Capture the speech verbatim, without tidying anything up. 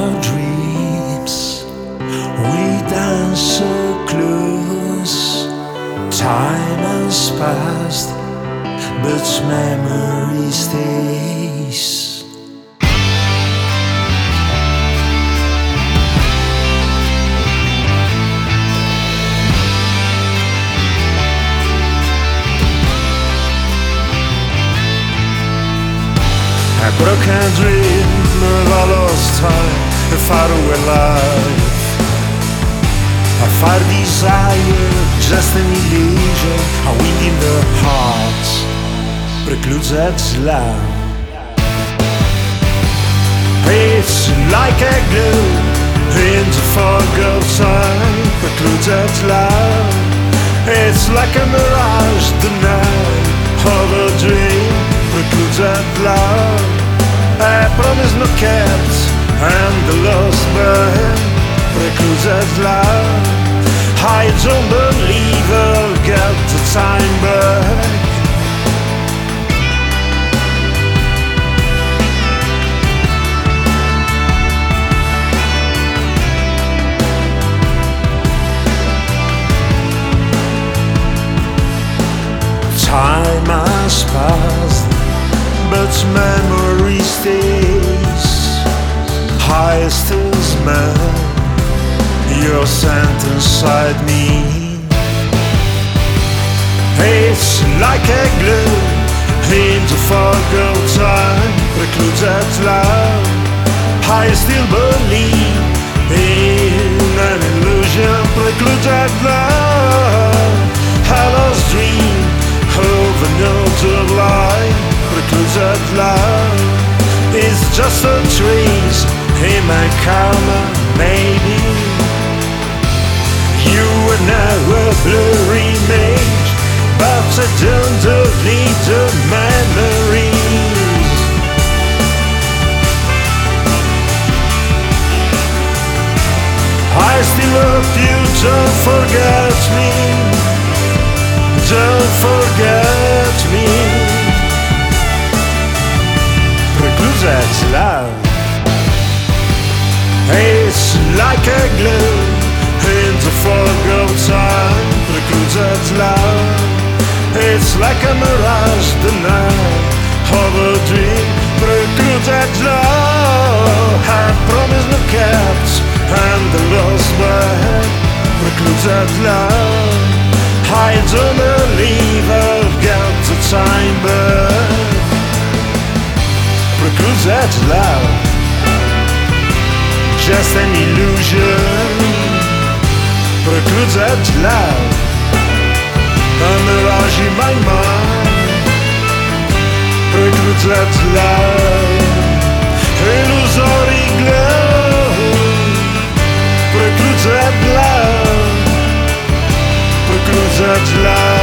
our dreams, we dance so close. Time has passed, but memory stays. A broken dream of a lost time, a faraway life. A fire desire, just an illusion. A wind in the heart precludes that love. It's like a glue in the fog of time, precludes that love. It's like a mirage, the night of a dream, precludes that love. A promise not kept and the lost bird precludes that love. I don't believe I'll get the time back. Time has passed, but memory stays. I still smell your scent inside me. It's like a glue in the fog of time, precludes that love. I still believe in an illusion, precludes that love. A lost dream of a note of light, precludes that love. It's just a trace in my karma, maybe. You are now a blurry image, but I don't delete the memories. I still hope you don't forget me, don't forget me. Precludes that love. It's like a glue in the fog of time, precludes that love. It's like a mirage, the night of a dream, precludes that love. I promise not kept and the lost bird precludes that love. I don't believe I'll get the time back, precludes that love. Just an illusion, precludes that love. A mirage in my mind, precludes that love. Illusory glow, precludes that love, precludes that love.